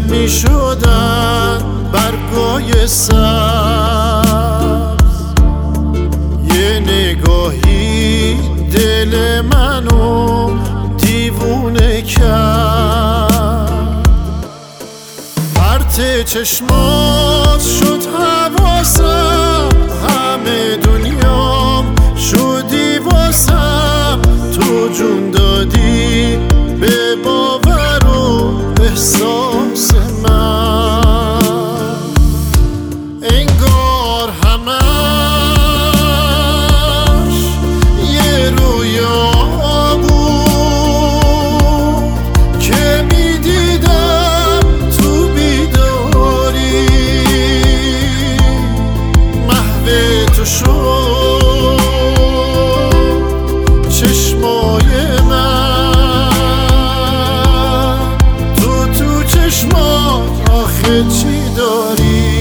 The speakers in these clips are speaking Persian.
می شدن برگای سبز، یه نگاهی دل منو دیوونه کرد. پرت چشمات شد حواسم، همه دنیام شدی واسم. تو جون دادی به باور و احساس من، انگار همش یه رویا بود که میدیدم تو بیداری. محو تو شد چشمای من، تو چشمات آخه چی داری؟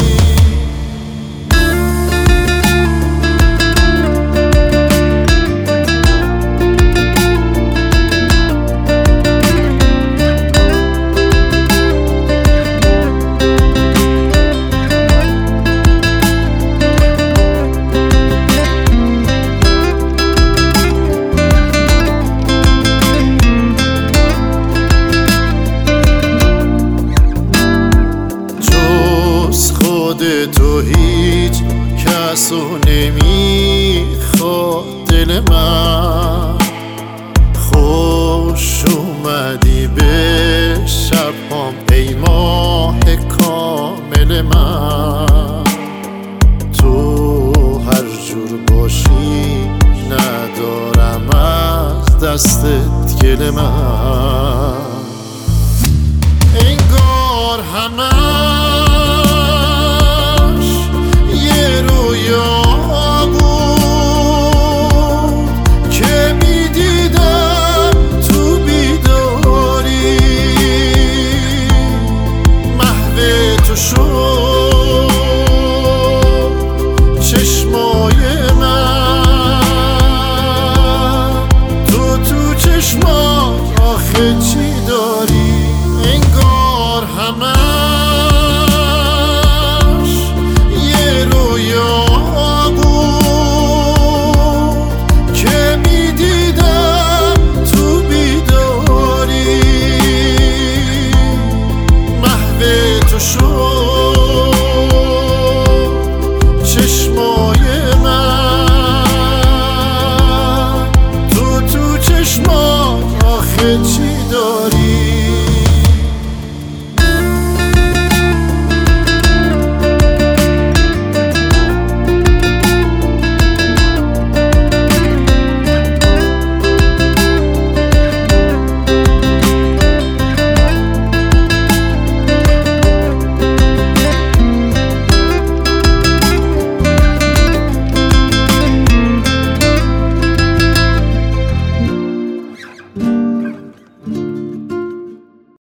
تو هیچ کسو نمیخواد دل من. خوش اومدی به شبام ای ماه کامل من. تو هر جور باشی ندارم از دستت گله من، انگار همه چشمای من، تو چشمات آخه چی داری؟ انگار همش یه رویا بود که میدیدم تو بیداری. محو تو شد